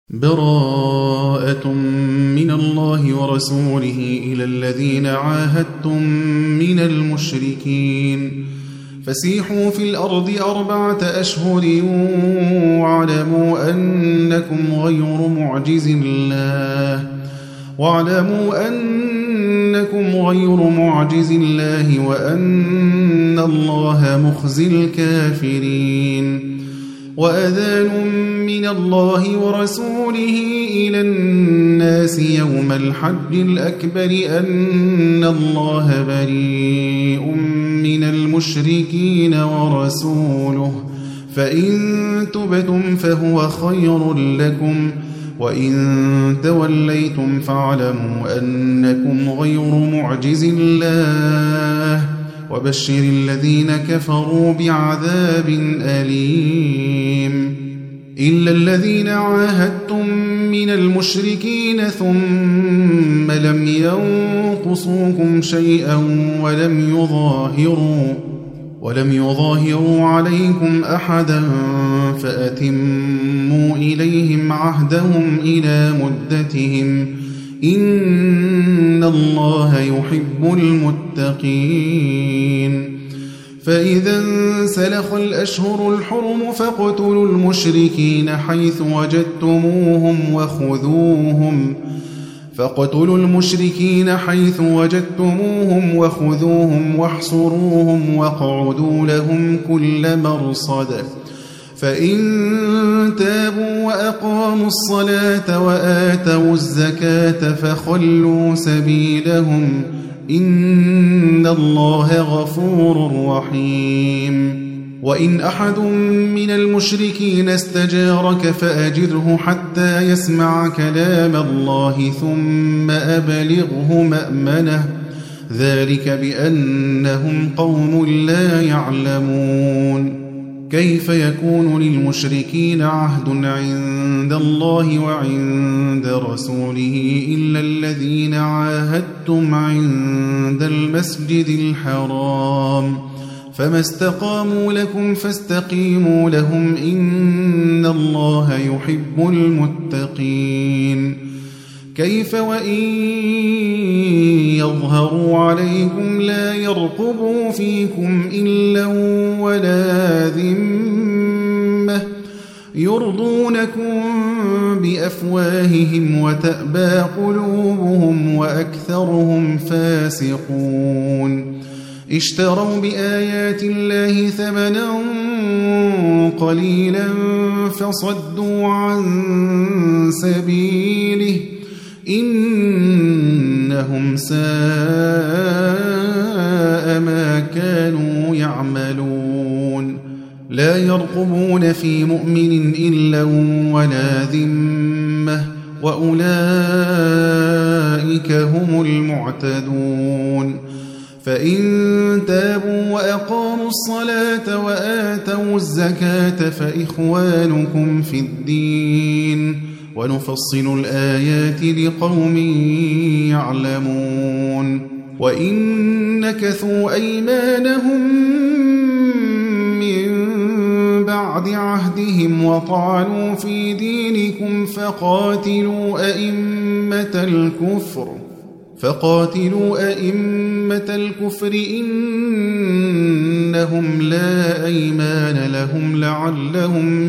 براءة من الله ورسوله إلى الذين عاهدتم من المشركين فسيحوا في الأرض 4 أشهر واعلموا أنكم غير معجز الله وأن الله مخزي الكافرين وأذان من الله ورسوله إلى الناس يوم الحج الأكبر أن الله بريء من المشركين ورسوله فإن تبتم فهو خير لكم وإن توليتم فاعلموا أنكم غير معجز الله وبشر الذين كفروا بعذاب أليم إلا الذين عاهدتم من المشركين ثم لم ينقصوكم شيئا ولم يظاهروا عليكم أحدا فأتموا إليهم عهدهم إلى مدتهم إن الله يحب المتقين فإذا انسلخ الأشهر الحرم فاقتلوا المشركين حيث وجدتموهم وخذوهم واحصروهم واقعدوا لهم كل مرصد فإن تابوا وأقاموا الصلاة وآتوا الزكاة فخلوا سبيلهم إن الله غفور رحيم وإن أحد من المشركين استجارك فأجره حتى يسمع كلام الله ثم أبلغه مأمنه ذلك بأنهم قوم لا يعلمون كيف يكون للمشركين عهد عند الله وعند رسوله إلا الذين عاهدتم عند المسجد الحرام فما استقاموا لكم فاستقيموا لهم إن الله يحب المتقين كيف وإن يظهروا عليكم لا يرقبوا فيكم إلا ولا ذمة يرضونكم بأفواههم وتأبى قلوبهم وأكثرهم فاسقون اشتروا بآيات الله ثمنا قليلا فصدوا عن سبيله إنهم ساء ما كانوا يعملون لا يرقبون في مؤمن إلا ولا ذمة وأولئك هم المعتدون فإن تابوا وأقاموا الصلاة وآتوا الزكاة فإخوانكم في الدين ونفصل الآيات لقوم يعلمون وإن نكثوا أيمانهم من بعد عهدهم وطعنوا في دينكم فقاتلوا أئمة الكفر إنهم لا أيمان لهم لعلهم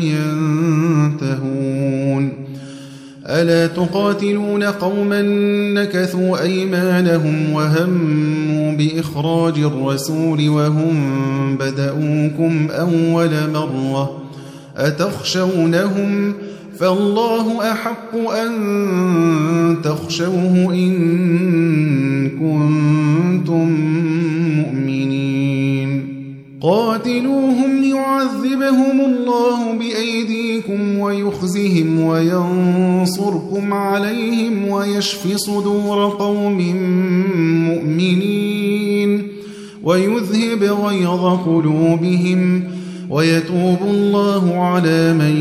ينتهون ألا تقاتلون قوما نكثوا أيمانهم وهموا بإخراج الرسول وهم بدؤوكم أول مرة أتخشونهم فالله أحق أن تخشوه إن كنتم مؤمنين قاتلوهم يعذبهم الله بأيديكم ويخزهم وينصركم عليهم ويشف صدور قوم مؤمنين ويذهب غيظ قلوبهم ويتوب الله على من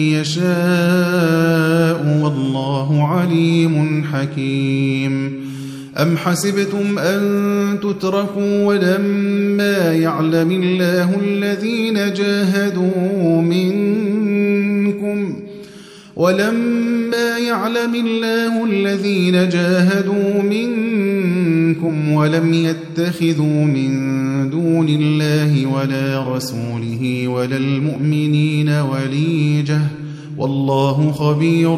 يشاء والله عليم حكيم أم حسبتم أن تتركوا ولما يعلم الله الذين جاهدوا منكم ولما يعلم الله الذين جاهدوا منكم ولم يتخذوا من دون الله ولا رسوله ولا المؤمنين وليجة والله خبير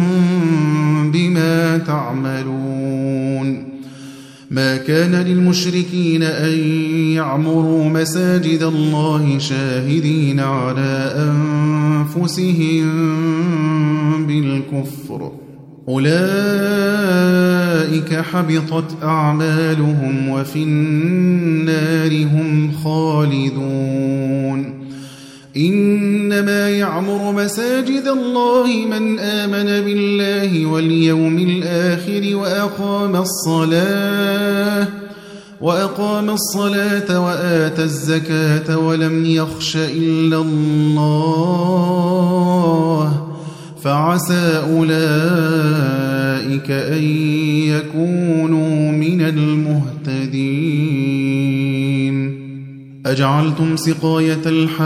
بما تعملون. ما كان للمشركين أن يعمروا مساجد الله شاهدين على أنفسهم بالكفر أولئك حبطت أعمالهم وفي النار هم خالدون. إنما يعمر مساجد الله من آمن بالله واليوم الآخر وأقام الصلاة وآتى الزكاة ولم يخش إلا الله فعسى أولئك أن يكونوا من المهتدين. أجعلتم سقاية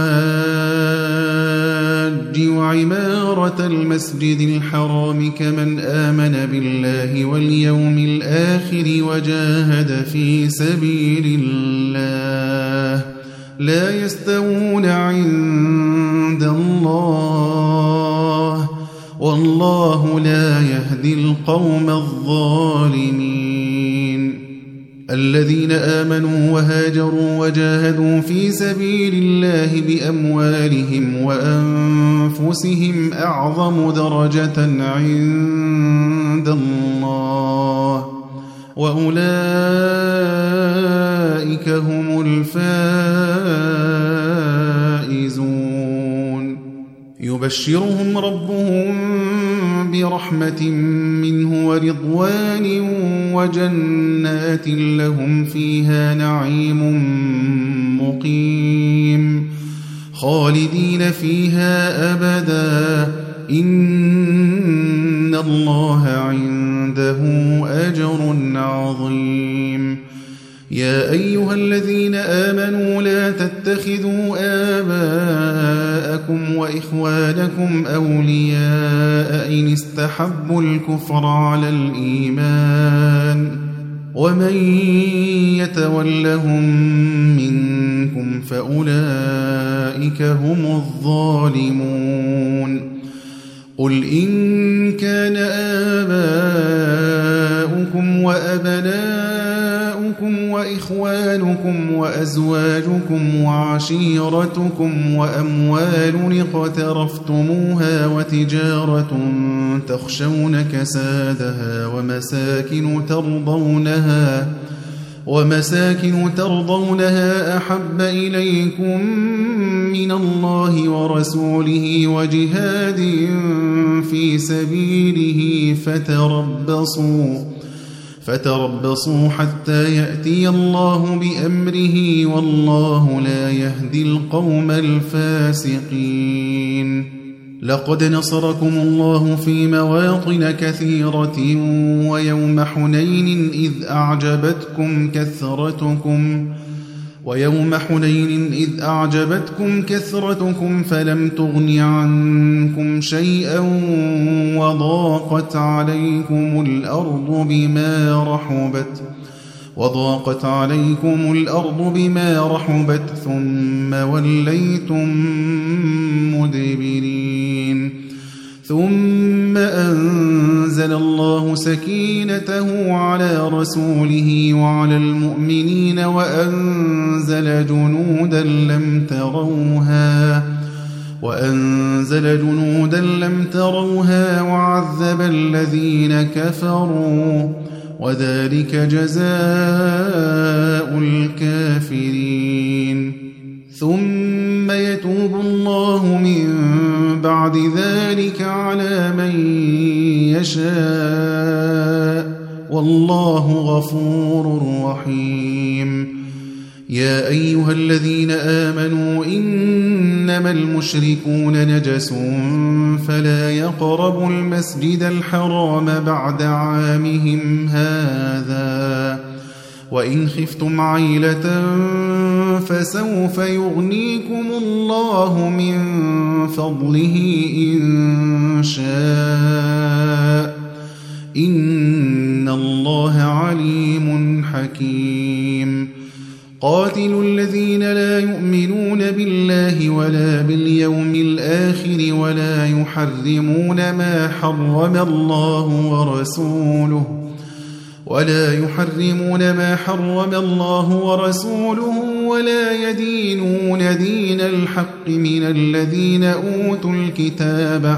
الحاج وعمارة المسجد الحرام كمن آمن بالله واليوم الآخر وجاهد في سبيل الله لا يستوون عند الله والله لا يهدي القوم الظالمين. الذين آمنوا وهاجروا وجاهدوا في سبيل الله بأموالهم وأنفسهم أعظم درجة عند الله وأولئك هم الفائزون. يبشرهم ربهم برحمة منه ورضوان وجنات لهم فيها نعيم مقيم خالدين فيها أبدا إن الله عنده أجر عظيم. يا أيها الذين آمنوا لا تتخذوا آباءكم وإخوانكم أولياء إن استحبوا الكفر على الإيمان ومن يتولهم منكم فأولئك هم الظالمون. قل إن كان آباؤكم وأبناؤكم وإخوانكم وأزواجكم وعشيرتكم وأموال اقترفتموها وتجارة تخشون كسادها ومساكن ترضونها أحب إليكم من الله ورسوله وجهاد في سبيله فتربصوا حتى يأتي الله بأمره والله لا يهدي القوم الفاسقين. لقد نصركم الله في مواطن كثيرة ويوم حنين إذ أعجبتكم كثرتكم فلم تغن عنكم شيئا وضاقت عليكم الأرض بما رحبت ثم وليتم مدبرين. ثم أنزل الله سكينته على رسوله وعلى المؤمنين وأنزل جنودا لم تروها وعذب الذين كفروا وذلك جزاء الكافرين. ثم يتوب الله من بعد ذلك على من يشاء والله غفور رحيم. يا أيها الذين آمنوا إنما المشركون نجس فلا يقربوا المسجد الحرام بعد عامهم هذا وإن خفتم عيلة فسوف يغنيكم الله من فضله إن شاء إن الله عليم حكيم قاتلوا الذين لا يؤمنون بالله ولا باليوم الآخر ولا يحرمون ما حرم الله ورسوله ولا يدينون دين الحق من الذين أوتوا الكتاب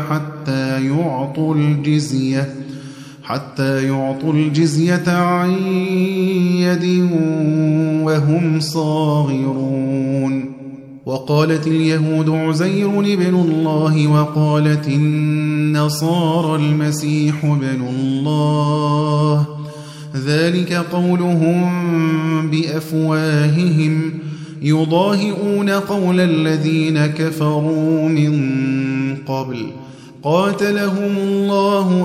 حتى يعطوا الجزية عن يد وهم صاغرون وقالت اليهود عزير ابن الله وقالت النصارى المسيح ابن الله ذلك قولهم بأفواههم يضاهئون قول الذين كفروا من قبل قاتلهم الله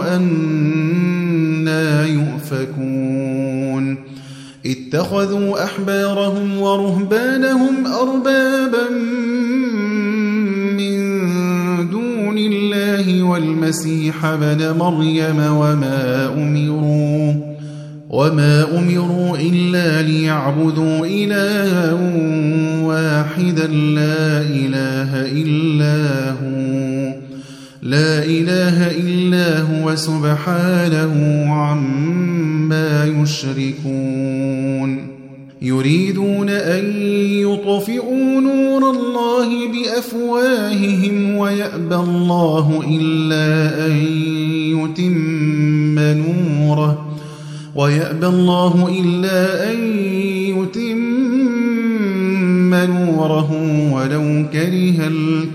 أنى يؤفكون اتخذوا أحبارهم ورهبانهم أربابا من دون الله والمسيح ابن مريم وما أمروا إلا ليعبدوا إلها واحدا لا إله إلا هو سبحانه عما يشركون يريدون أن يطفئوا نور الله بأفواههم ويأبى الله إلا أن يتم نوره ولو كره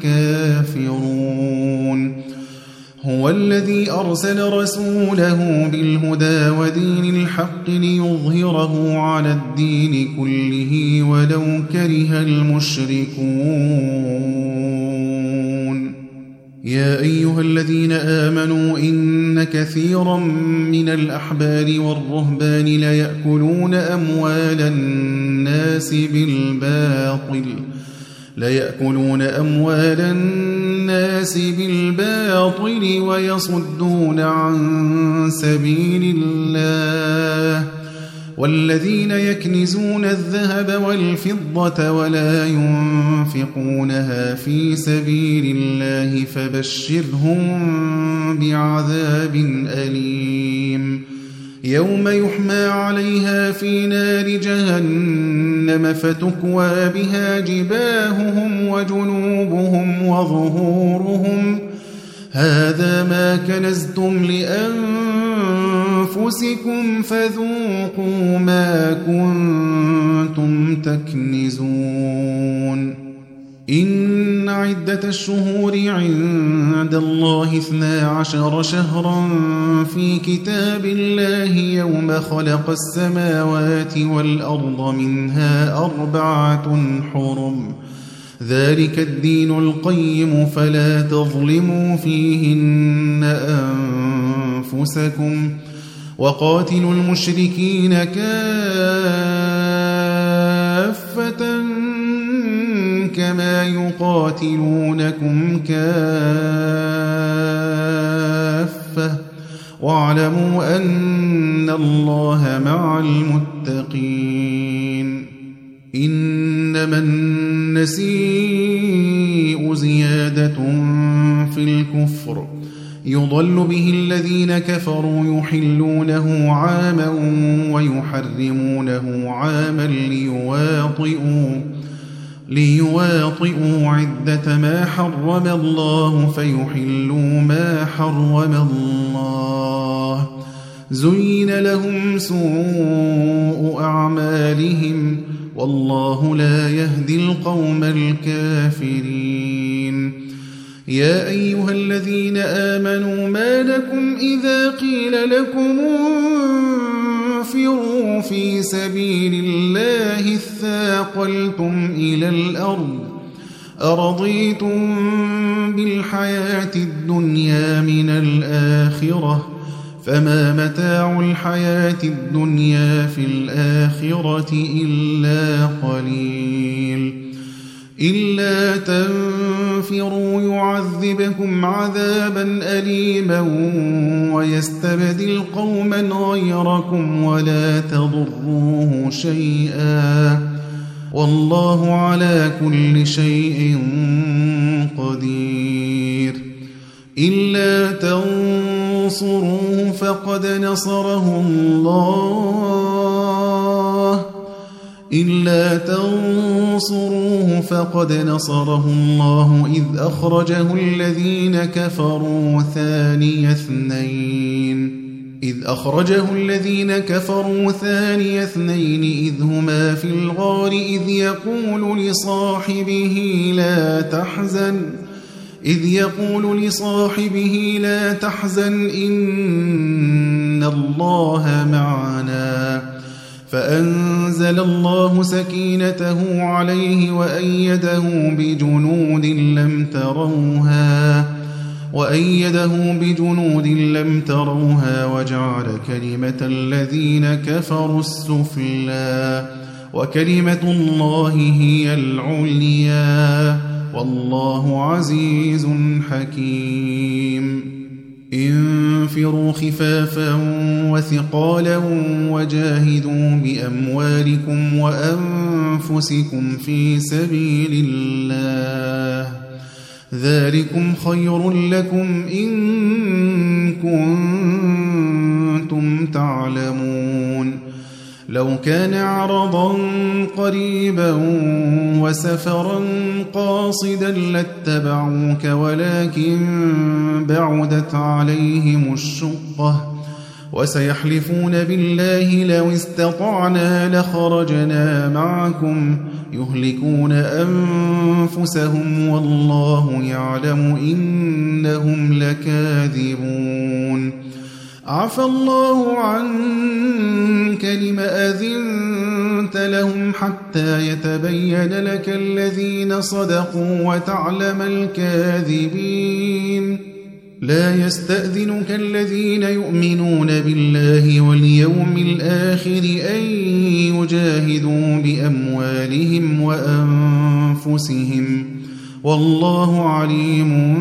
الكافرون هو الذي أرسل رسوله بالهدى ودين الحق ليظهره على الدين كله ولو كره المشركون يا أيها الذين آمنوا إن كثيرا من الأحبار والرهبان ليأكلون أموال الناس بالباطل ويصدون عن سبيل الله والذين يكنزون الذهب والفضة ولا ينفقونها في سبيل الله فبشرهم بعذاب أليم يوم يحمى عليها في نار جهنم فتكوى بها جباههم وجنوبهم وظهورهم هذا ما كنزتم لأنفسكم فذوقوا ما كنتم تكنزون إن عدة الشهور عند الله 12 شهرا في كتاب الله يوم خلق السماوات والأرض منها 4 حرم ذلك الدين القيم فلا تظلموا فيهن أنفسكم وقاتلوا المشركين كافة كما يقاتلونكم كافة واعلموا أن الله مع المتقين إنما النسيء زيادة في الكفر يضل به الذين كفروا يحلونه عاما ويحرمونه عاما ليواطئوا عدة ما حرم الله فيحلوا ما حرم الله زين لهم سوء أعمالهم والله لا يهدي القوم الكافرين يا أيها الذين آمنوا ما لكم إذا قيل لكم انفروا في سبيل الله اثاقلتم إلى الأرض أرضيتم بالحياة الدنيا من الآخرة فما متاع الحياة الدنيا في الآخرة إلا قليل إلا تنفروا يعذبكم عذابا أليما ويستبدل قوما غيركم ولا تضروه شيئا والله على كل شيء قدير إلا تنصروه فقد نصره الله إذ أخرجه الذين كفروا ثاني اثنين إذ هما في الغار إذ يقول لصاحبه لا تحزن إن الله معنا فأنزل الله سكينته عليه وأيده بجنود لم تروها وجعل كلمة الذين كفروا السفلى وكلمة الله هي العليا والله عزيز حكيم انفروا خفافا وثقالا وجاهدوا بأموالكم وأنفسكم في سبيل الله ذلكم خير لكم إن كنتم تعلمون لو كان عرضا قريبا وسفرا قاصدا لاتبعوك ولكن بعدت عليهم الشقة وسيحلفون بالله لو استطعنا لخرجنا معكم يهلكون أنفسهم والله يعلم إنهم لكاذبون عفى الله عنك لم أذنت لهم حتى يتبين لك الذين صدقوا وتعلم الكاذبين لا يستأذنك الذين يؤمنون بالله واليوم الآخر أن يجاهدوا بأموالهم وأنفسهم والله عليم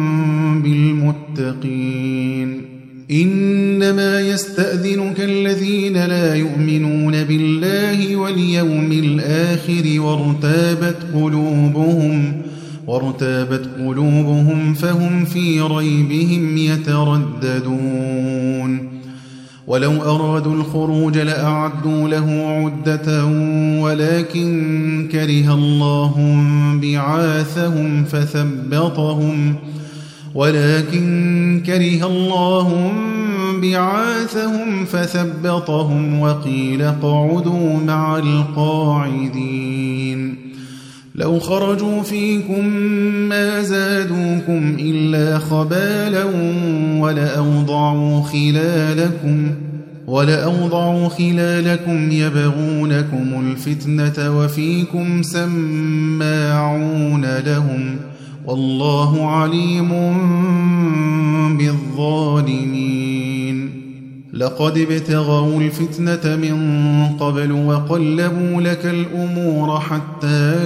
بالمتقين إنما يستأذنك الذين لا يؤمنون بالله واليوم الآخر وارتابت قلوبهم فهم في ريبهم يترددون ولو أرادوا الخروج لأعدوا له عدة ولكن كره الله بعاثهم فثبطهم وقيل اقعدوا مع القاعدين لو خرجوا فيكم ما زادوكم إلا خبالا ولأوضعوا خلالكم يبغونكم الفتنة وفيكم سماعون لهم والله عليم بالظالمين لقد ابتغوا الفتنة من قبل وقلبوا لك الأمور حتى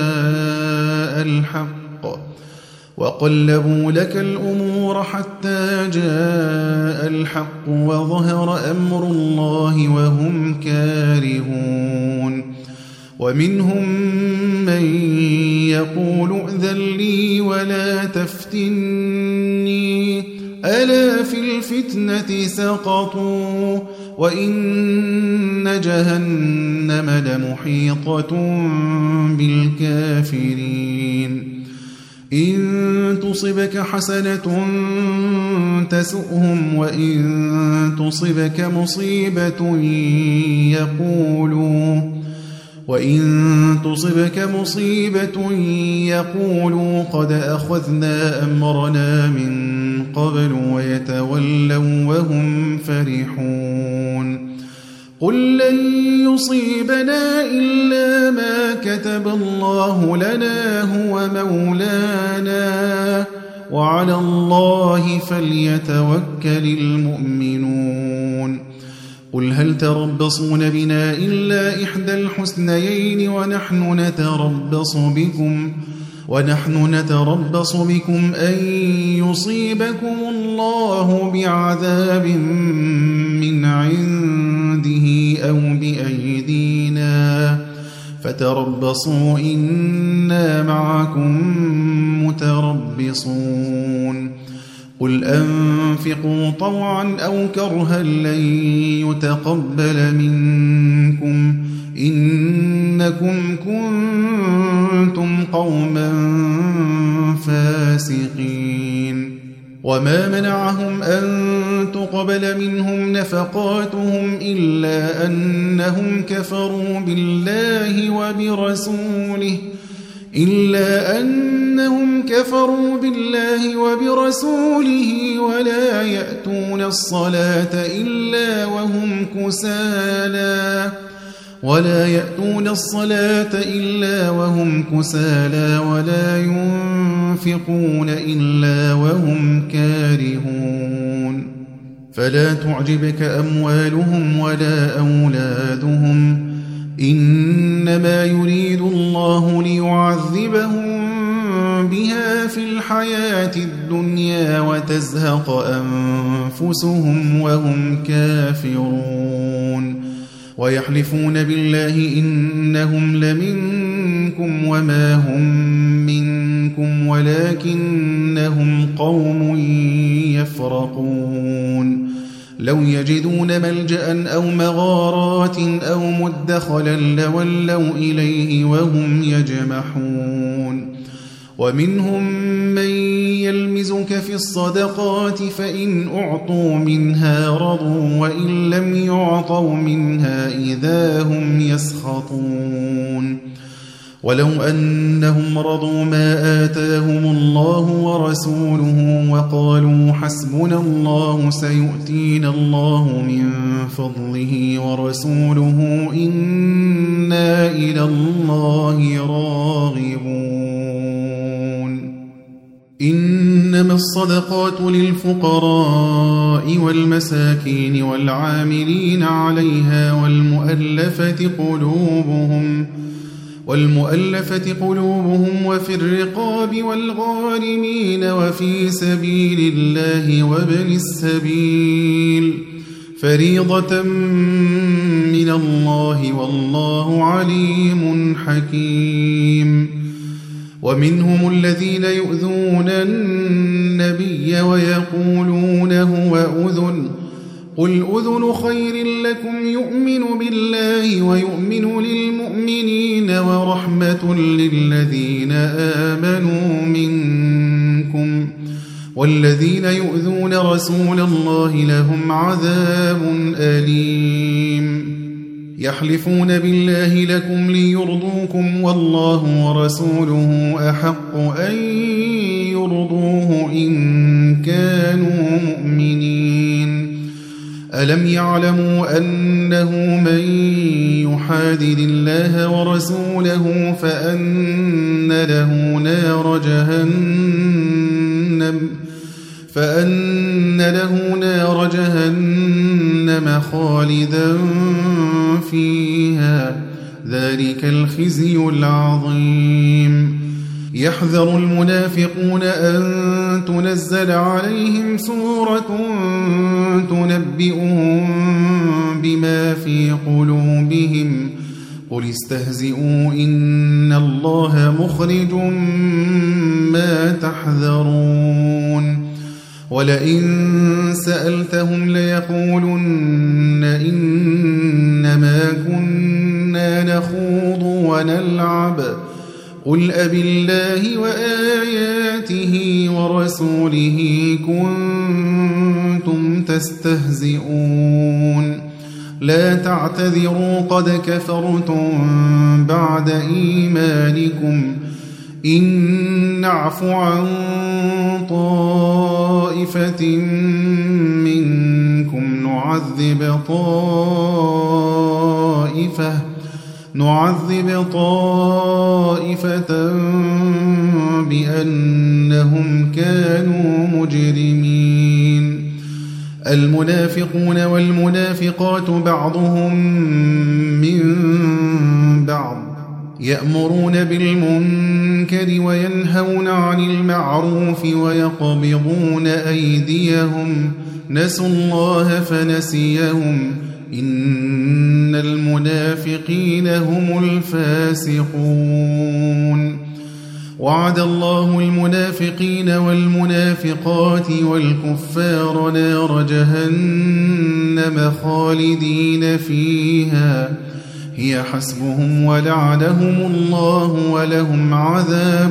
جاء الحق وظهر أمر الله وهم كارهون ومنهم من يقول ائذن لي ولا تفتني ألا في الفتنة سقطوا وإن جهنم لمحيطة بالكافرين إن تصبك حسنة تسؤهم وإن تصبك مصيبة يقولوا قد أخذنا أمرنا من قبل ويتولوا وهم فرحون قل لن يصيبنا إلا ما كتب الله لنا هو مولانا وعلى الله فليتوكل المؤمنون قل هل تربصون بنا إلا إحدى الحسنيين ونحن نتربص بكم أن يصيبكم الله بعذاب من عنده أو بأيدينا فتربصوا إنا معكم متربصون قل أنفقوا طوعا أو كرها لن يتقبل منكم إنكم كنتم قوما فاسقين وما منعهم أن تقبل منهم نفقاتهم إلا أنهم كفروا بالله وبرسوله ولا يأتون الصلاة إلا وهم كسالى ولا ينفقون إلا وهم كارهون فلا تعجبك أموالهم ولا أولادهم إنما يريد الله ليعذبهم بها في الحياة الدنيا وتزهق أنفسهم وهم كافرون ويحلفون بالله إنهم لمنكم وما هم منكم ولكنهم قوم يفرقون لو يجدون ملجأ أو مغارات أو مدخلا لولوا إليه وهم يجمحون ومنهم من يلمزك في الصدقات فإن أعطوا منها رضوا وإن لم يعطوا منها إذا هم يسخطون ولو أنهم رضوا ما آتاهم الله ورسوله وقالوا حسبنا الله سيؤتينا الله من فضله ورسوله إنا إلى الله راغبون إنما الصدقات للفقراء والمساكين والعاملين عليها والمؤلفة قلوبهم وفي الرقاب والغارمين وفي سبيل الله وابن السبيل فريضة من الله والله عليم حكيم ومنهم الذين يؤذون النبي ويقولون هو أذن قل أذن خير لكم يؤمن بالله ويؤمن للمؤمنين ورحمة للذين آمنوا منكم والذين يؤذون رسول الله لهم عذاب أليم يحلفون بالله لكم ليرضوكم والله ورسوله أحق أن يرضوه إن كانوا مؤمنين ألم يعلموا أنه من يحادد الله ورسوله فأن له نار جهنم خالدا فيها ذلك الخزي العظيم يحذر المنافقون أن تنزل عليهم سورة تنبئهم بما في قلوبهم قل استهزئوا إن الله مخرج ما تحذرون ولئن سألتهم ليقولن إنما كنا نخوض ونلعب قل أبالله وآياته ورسوله كنتم تستهزئون لا تعتذروا قد كفرتم بعد إيمانكم إن نعف عن طائفة منكم نعذب طائفة بأن إنهم كانوا مجرمين. المنافقون والمنافقات بعضهم من بعض يأمرون بالمنكر وينهون عن المعروف ويقبضون أيديهم نسوا الله فنسيهم إن المنافقين هم الفاسقون. وعد الله المنافقين والمنافقات والكفار نار جهنم خالدين فيها هي حسبهم ولعنهم الله ولهم عذاب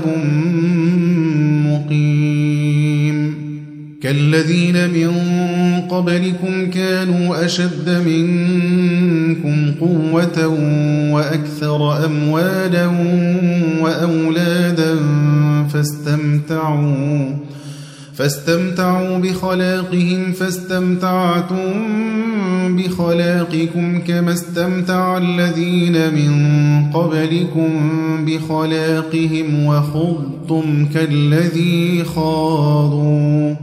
مقيم. كالذين من قبلكم كانوا أشد منكم قوة وأكثر أموالا وأولادا فاستمتعوا بخلاقهم فاستمتعتم بخلاقكم كما استمتع الذين من قبلكم بخلاقهم وخضتم كالذي خاضوا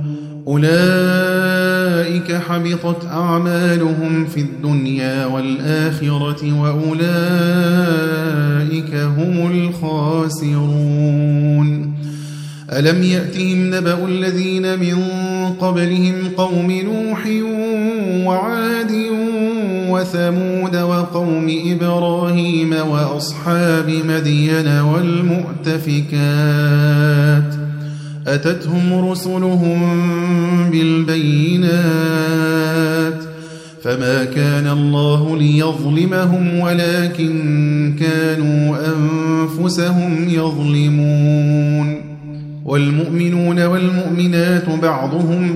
أولئك حبطت أعمالهم في الدنيا والآخرة وأولئك هم الخاسرون. ألم يأتهم نبأ الذين من قبلهم قوم نوح وعاد وثمود وقوم إبراهيم وأصحاب مدين والمؤتفكات أتتهم رسلهم بالبينات فما كان الله ليظلمهم ولكن كانوا أنفسهم يظلمون. والمؤمنون والمؤمنات بعضهم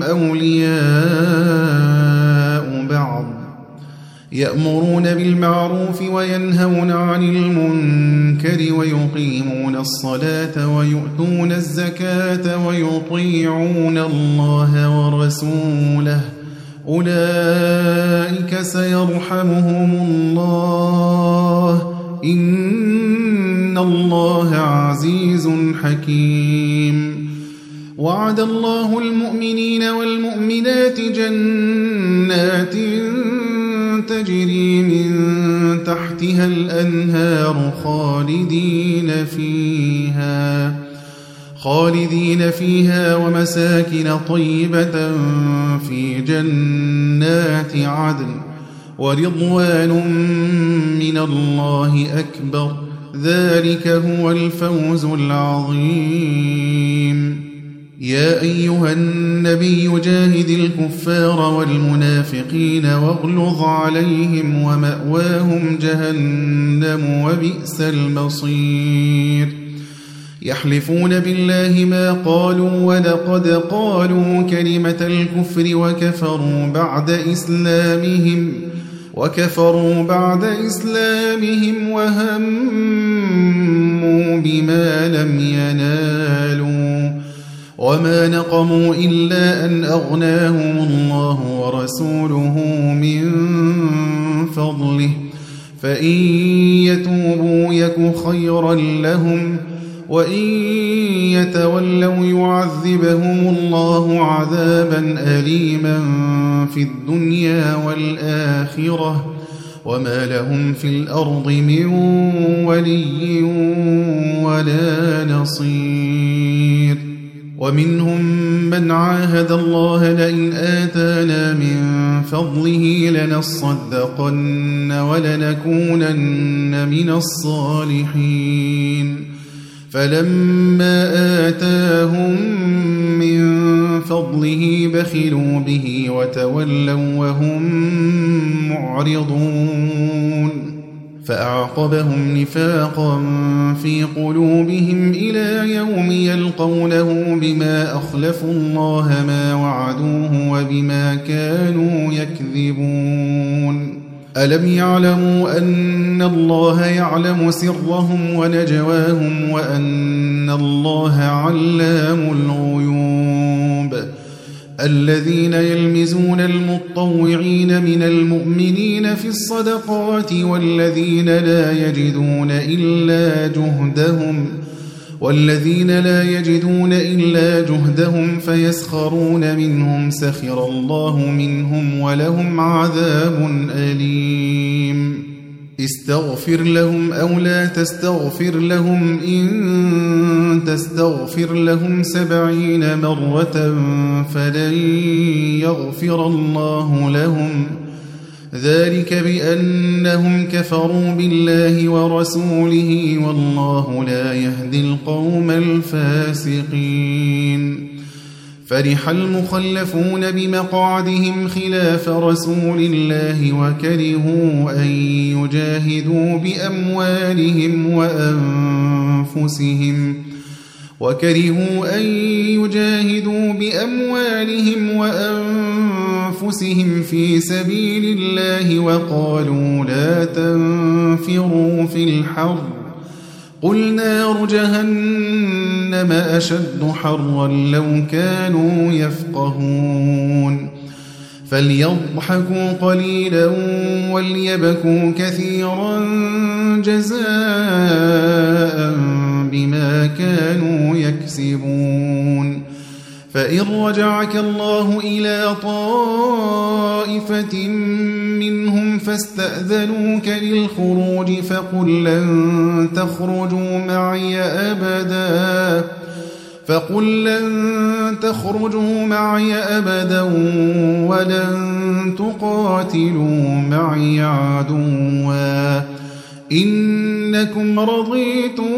أولياء بعض يأمرون بالمعروف وينهون عن المنكر ويقيمون الصلاة ويؤتون الزكاة ويطيعون الله ورسوله أولئك سيرحمهم الله إن الله عزيز حكيم. وعد الله المؤمنين والمؤمنات جنات تجري من تحتها الأنهار خالدين فيها ومساكن طيبة في جنات عدن ورضوان من الله أكبر ذلك هو الفوز العظيم. يا أيها النبي جاهد الكفار والمنافقين واغلظ عليهم ومأواهم جهنم وبئس المصير. يحلفون بالله ما قالوا ولقد قالوا كلمة الكفر وكفروا بعد إسلامهم وهموا بما لم ينالوا وما نقموا إلا أن أغناهم الله ورسوله من فضله فإن يتوبوا يك خيرا لهم وإن يتولوا يعذبهم الله عذابا أليما في الدنيا والآخرة وما لهم في الأرض من ولي ولا نصير. ومنهم من عاهد الله لئن آتانا من فضله لنصدقن ولنكونن من الصالحين فلما آتاهم من فضله بخلوا به وتولوا وهم معرضون فأعقبهم نفاقا في قلوبهم إلى يوم يلقونه بما أخلفوا الله ما وعدوه وبما كانوا يكذبون. ألم يعلموا أن الله يعلم سرهم ونجواهم وأن الله علام الغيوب. الذين يلمزون المطوعين من المؤمنين في الصدقات والذين لا يجدون إلا جهدهم والذين لا يجدون إلا جهدهم فيسخرون منهم سخر الله منهم ولهم عذاب أليم استغفر لهم أو لا تستغفر لهم إن تستغفر لهم 70 مرة فلن يغفر الله لهم ذلك بأنهم كفروا بالله ورسوله والله لا يهدي القوم الفاسقين فرح المخلفون بمقعدهم خلاف رسول الله وكرهوا أن يجاهدوا بأموالهم وأنفسهم في سبيل الله وقالوا لا تنفروا في الحر قل نار جهنم أشد حرا لو كانوا يفقهون فليضحكوا قليلا وليبكوا كثيرا جزاء بما كانوا يكسبون فإن رجعك الله إلى طائفة منهم فاستأذنوك للخروج فقل لن تخرجوا معي أبدا ولن تقاتلوا معي عدوا إنكم رضيتم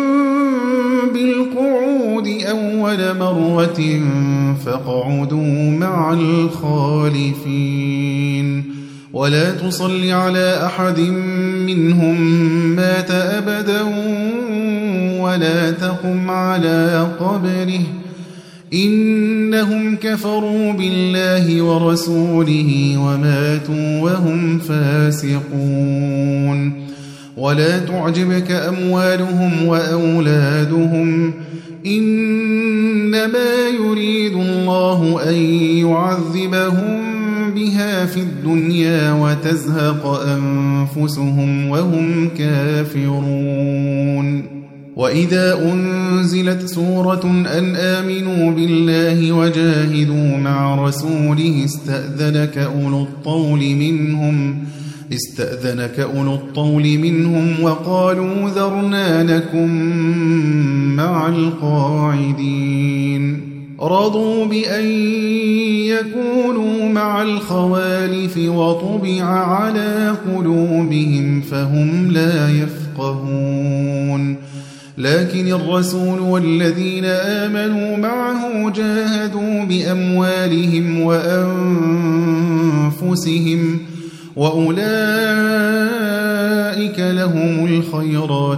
بالقعود أول مرة فاقعدوا مع الخالفين ولا تصل على أحد منهم مات أبدا ولا تقم على قبره إنهم كفروا بالله ورسوله وماتوا وهم فاسقون ولا تعجبك أموالهم وأولادهم إنما يريد الله أن يعذبهم بها في الدنيا وتزهق أنفسهم وهم كافرون وإذا أنزلت سورة أن آمنوا بالله وجاهدوا مع رسوله استأذنك أولو الطول منهم وقالوا ذرنا نكن مع القاعدين رضوا بأن يكونوا مع الخوالف وطبع على قلوبهم فهم لا يفقهون لكن الرسول والذين آمنوا معه جاهدوا بأموالهم وأنفسهم وأولئك لهم الخيرات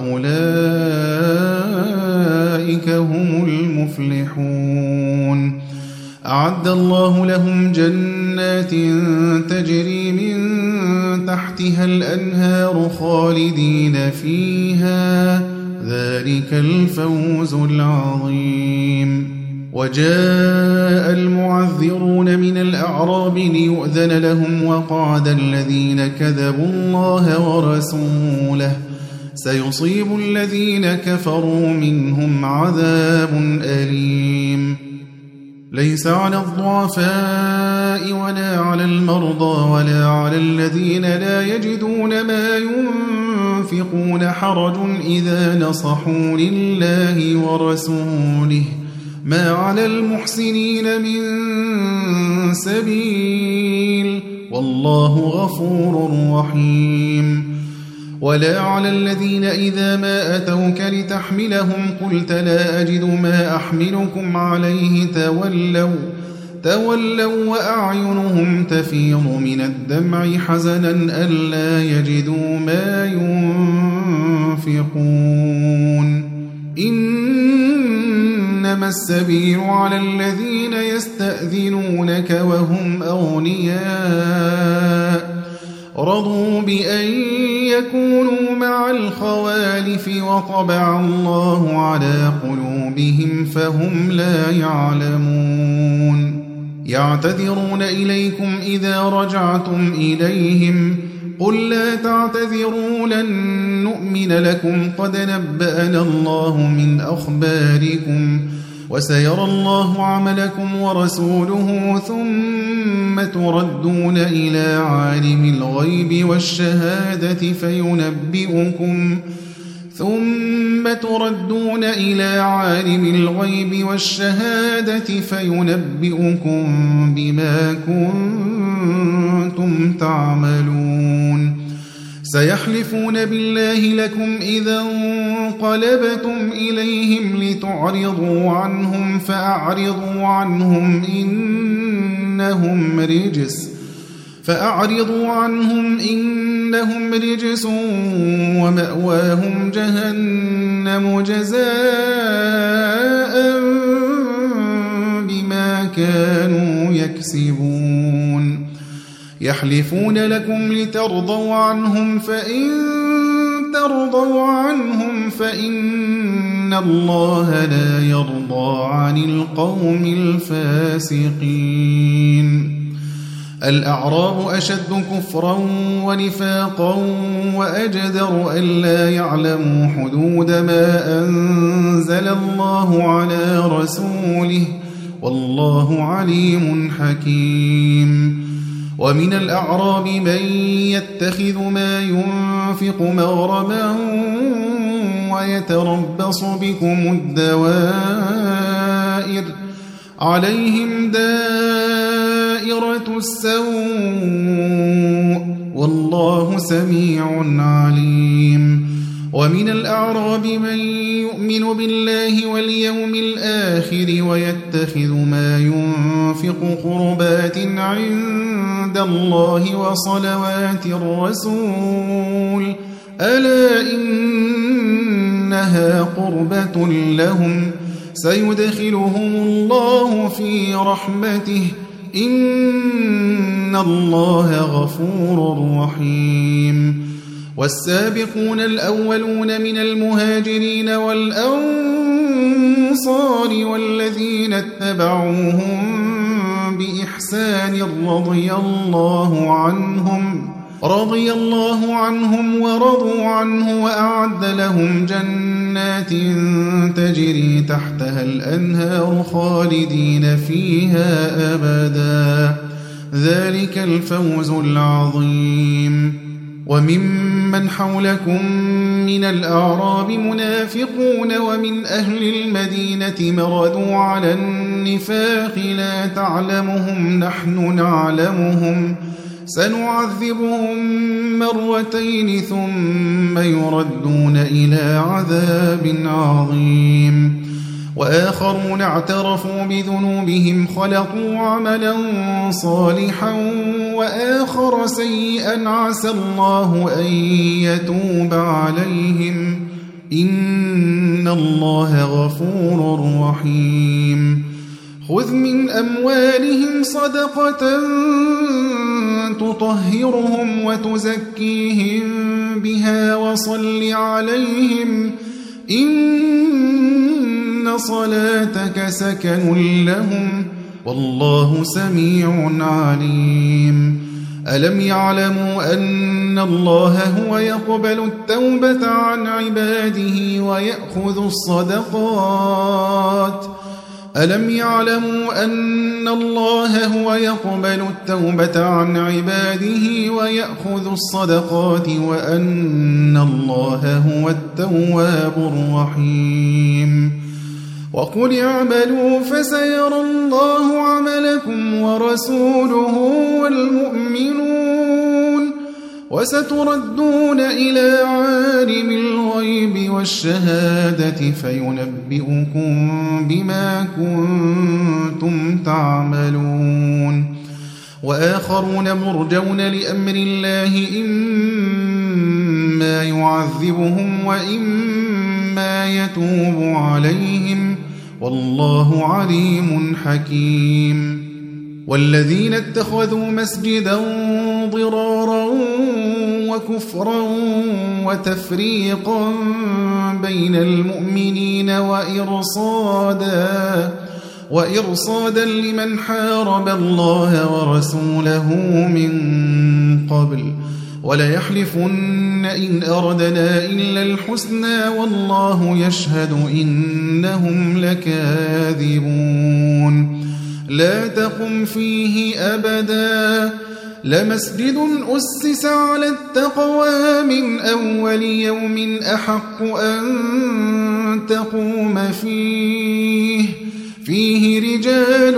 وأولئك هم المفلحون أعد الله لهم جنات تجري من تحتها الأنهار خالدين فيها ذلك الفوز العظيم وجاء المعذرون من الأعراب ليؤذن لهم وقعد الذين كذبوا الله ورسوله سيصيب الذين كفروا منهم عذاب أليم ليس على الضعفاء ولا على المرضى ولا على الذين لا يجدون ما ينفقون حرج إذا نصحوا لله ورسوله ما على المحسنين من سبيل والله غفور رحيم ولا على الذين إذا ما أتوك لتحملهم قلت لا أجد ما أحملكم عليه تولوا وأعينهم تفيض من الدمع حزنا ألا يجدوا ما ينفقون إنما السبيل على الذين يستأذنونك وهم أغنياء رضوا بأن يكونوا مع الخوالف وطبع الله على قلوبهم فهم لا يعلمون يعتذرون إليكم إذا رجعتم إليهم قل لا تعتذروا لن نؤمن لكم قد نبأنا الله من أخباركم وسيرى الله عملكم ورسوله ثم تردون إلى عالم الغيب والشهادة فينبئكم بما كنتم تعملون سيحلفون بالله لكم إذا انقلبتم إليهم لتعرضوا عنهم فأعرضوا عنهم إنهم رجس ومأواهم جهنم جزاء بما كانوا يكسبون يحلفون لكم لترضوا عنهم فإن ترضوا عنهم فإن الله لا يرضى عن القوم الفاسقين الأعراب أشد كفرا ونفاقا وأجدر ألا يعلموا حدود ما أنزل الله على رسوله والله عليم حكيم ومن الأعراب من يتخذ ما ينفق مغرما ويتربص بكم الدوائر عليهم دائرة السوء والله سميع عليم ومن الأعراب من يؤمن بالله واليوم الآخر ويتخذ ما ينفق قربات عند الله وصلوات الرسول ألا إنها قربة لهم سيدخلهم الله في رحمته إن الله غفور رحيم والسابقون الأولون من المهاجرين والأنصار والذين اتبعوهم بإحسان رضي الله عنهم ورضوا عنه وأعد لهم جنات تجري تحتها الأنهار خالدين فيها أبدا ذلك الفوز العظيم وممن حولكم من الأعراب منافقون ومن أهل المدينة مردوا على النفاق لا تعلمهم نحن نعلمهم سنعذبهم مرتين ثم يردون إلى عذاب عظيم وآخرون اعترفوا بذنوبهم خلقوا عملا صالحا وآخر سيئا عسى الله أن يتوب عليهم إن الله غفور رحيم خذ من أموالهم صدقة تطهرهم وتزكيهم بها وصل عليهم إن صلاتك سكن لهم والله سميع عليم ألم يعلموا أن الله هو يقبل التوبة عن عباده ويأخذ الصدقات ألم يعلموا أن الله هو يقبل التوبة عن عباده ويأخذ الصدقات وأن الله هو التواب الرحيم وقل اعملوا فسيرى الله عملكم ورسوله والمؤمنون وستردون إلى عالم الغيب والشهادة فينبئكم بما كنتم تعملون وآخرون مرجون لأمر الله إما يعذبهم وإما يتوب عليهم والله عليم حكيم والذين اتخذوا مسجدا ضرارا وكفرا وتفريقا بين المؤمنين وإرصادا لمن حارب الله ورسوله من قبل وليحلفن إن أردنا إلا الحسنى والله يشهد إنهم لكاذبون لا تقم فيه أبدا لمسجد أسس على التقوى من أول يوم أحق أن تقوم فيه رجال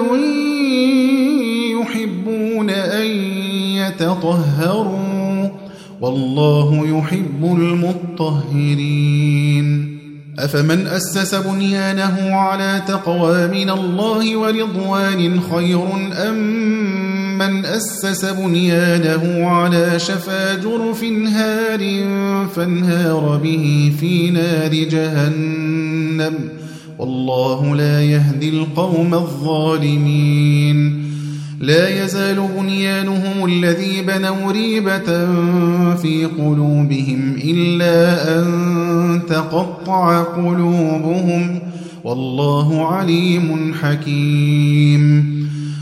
يحبون أن يتطهروا والله يحب المطهرين أفمن أسس بنيانه على تقوى من الله ورضوان خير أم من أسس بنيانه على شفا جرف هار فانهار به في نار جهنم والله لا يهدي القوم الظالمين لا يزال بنيانهم الذي بنوا ريبة في قلوبهم إلا أن تقطع قلوبهم والله عليم حكيم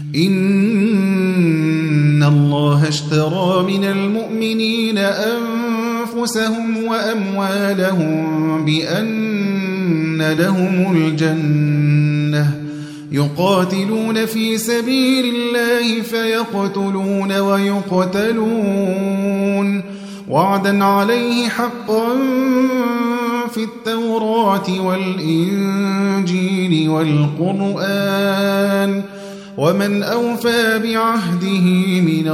إن الله اشترى من المؤمنين أنفسهم وأموالهم بأن لهم الجنة يقاتلون في سبيل الله فيقتلون ويقتلون وعدا عليه حقا في التوراة والإنجيل والقرآن ومن أوفى بعهده من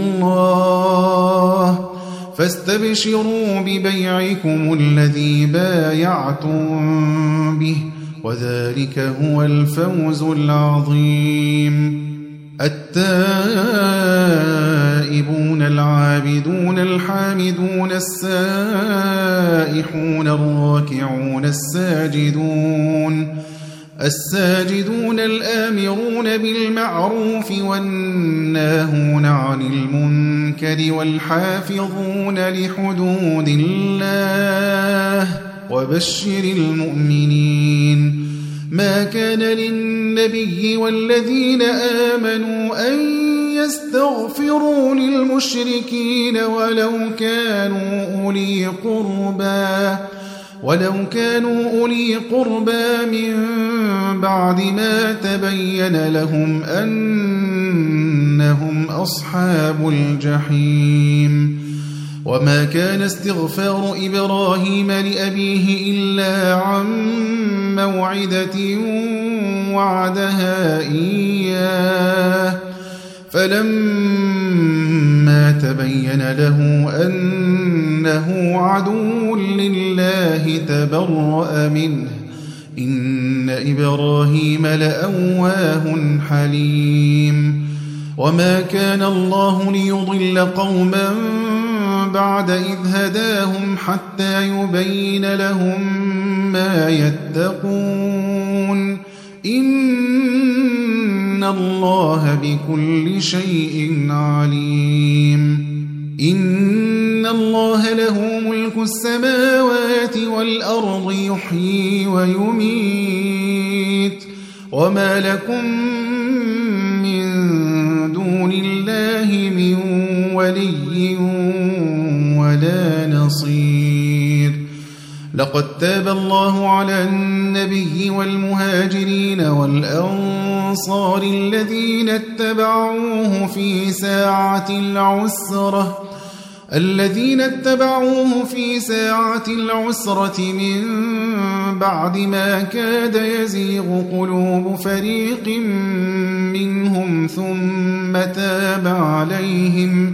الله فاستبشروا ببيعكم الذي بايعتم به وذلك هو الفوز العظيم التائبون العابدون الحامدون السائحون الراكعون الساجدون الآمرون بالمعروف والناهون عن المنكر والحافظون لحدود الله وبشر المؤمنين ما كان للنبي والذين آمنوا أن يستغفروا للمشركين ولو كانوا أولي قربى من بعد ما تبين لهم أنهم أصحاب الجحيم وما كان استغفار إبراهيم لأبيه إلا عن موعدة وعدها إياه فلما تبين له أنه عدو لله تبرأ منه إن إبراهيم لأواه حليم وما كان الله ليضل قوما بعد إذ هداهم حتى يبين لهم ما يتقون إن الله بكل شيء عليم إن الله له ملك السماوات والأرض يحيي ويميت وما لكم من دون الله من ولي ولا نصير لقد تاب الله على النبي والمهاجرين والأنصار الذين اتبعوه في ساعة العسرة من بعد ما كاد يزيغ قلوب فريق منهم ثم تاب عليهم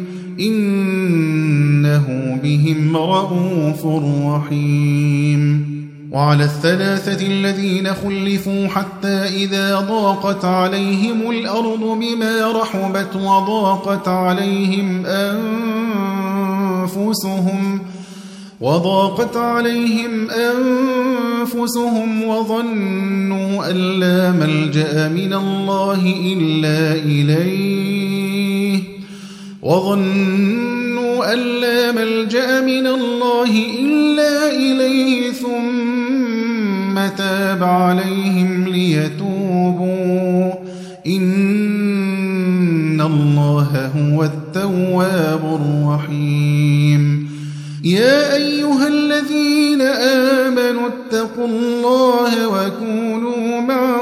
إنه بهم رءوف رحيم وعلى الثلاثة الذين خلفوا حتى إذا ضاقت عليهم الأرض بما رحبت وضاقت عليهم أنفسهم وظنوا أن لا ملجأ من الله إلا إليه ثم تاب عليهم ليتوبوا إن الله الله هو التواب الرحيم يا أيها الذين آمنوا اتقوا الله وكونوا مع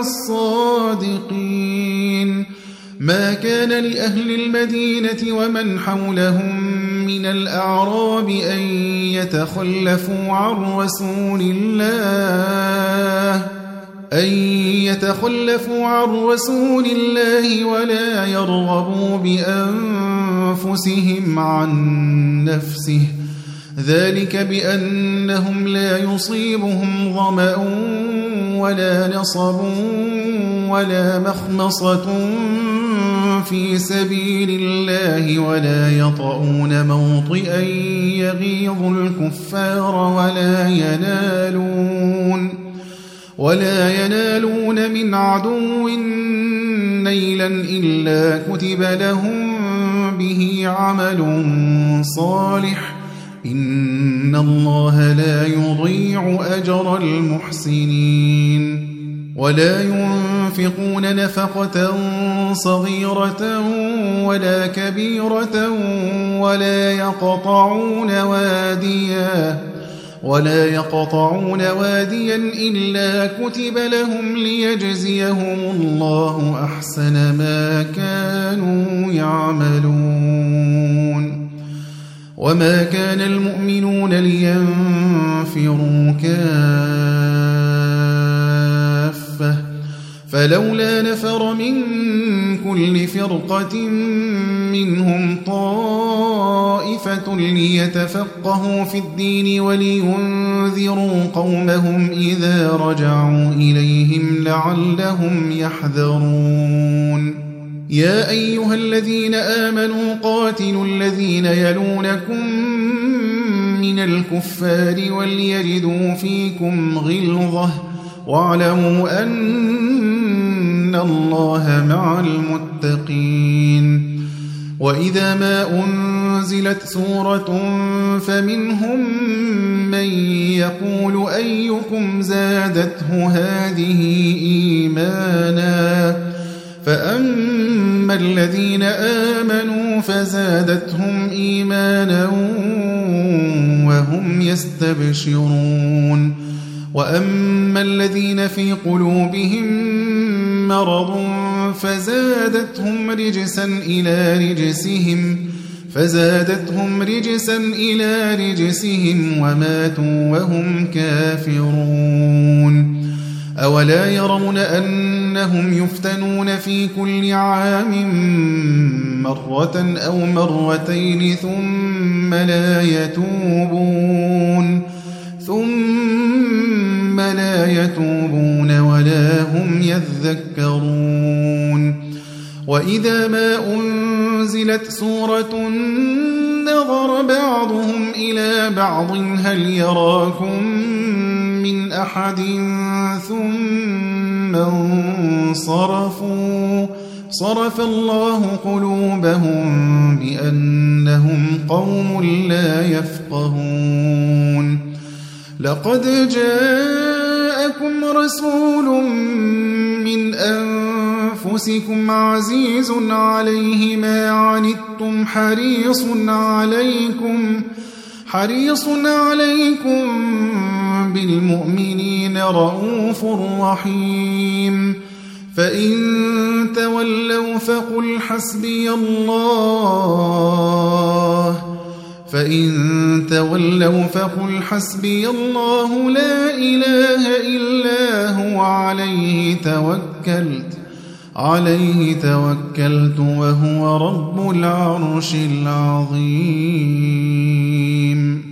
الصادقين ما كان لأهل المدينة ومن حولهم من الأعراب أن يتخلفوا عن رسول الله ولا يرغبوا بأنفسهم عن نفسه ذلك بأنهم لا يصيبهم ظمأ ولا نصب ولا مخمصة في سبيل الله ولا يطؤون موطئا يغيظ الكفار ولا ينالون من عدو نيلا إلا كتب لهم به عمل صالح إن الله لا يضيع أجر المحسنين ولا ينفقون نفقة صغيرة ولا كبيرة ولا يقطعون واديا إلا كتب لهم ليجزيهم الله أحسن ما كانوا يعملون وما كان المؤمنون لينفروا كافة فلولا نفر من كل فرقة منهم طائفة ليتفقهوا في الدين ولينذروا قومهم إذا رجعوا إليهم لعلهم يحذرون يا أيها الذين آمنوا قاتلوا الذين يلونكم من الكفار وليجدوا فيكم غلظة واعلموا أن الله مع المتقين وإذا ما أنزلت سورة فمنهم من يقول أيكم زادته هذه إيمانا فأما الذين آمنوا فزادتهم إيمانا وهم يستبشرون وأما الذين في قلوبهم مرض فزادتهم رجسا إلى رجسهم وماتوا وهم كافرون أولا يرون أنهم يفتنون في كل عام مرة أو مرتين ثم لا يتوبون ولا هم يذكرون وإذا ما أنزلت سورة نظر بعضهم إلى بعض هل يراكم من أحد ثم صرف الله قلوبهم بأنهم قوم لا يفقهون لقد جاءكم رسول من أنفسكم عزيز عليه ما عنتم حريص عليكم بالمؤمنين رؤوف رحيم فإن تولوا فقل حسبي الله لا إله إلا هو عليه توكلت وهو رب العرش العظيم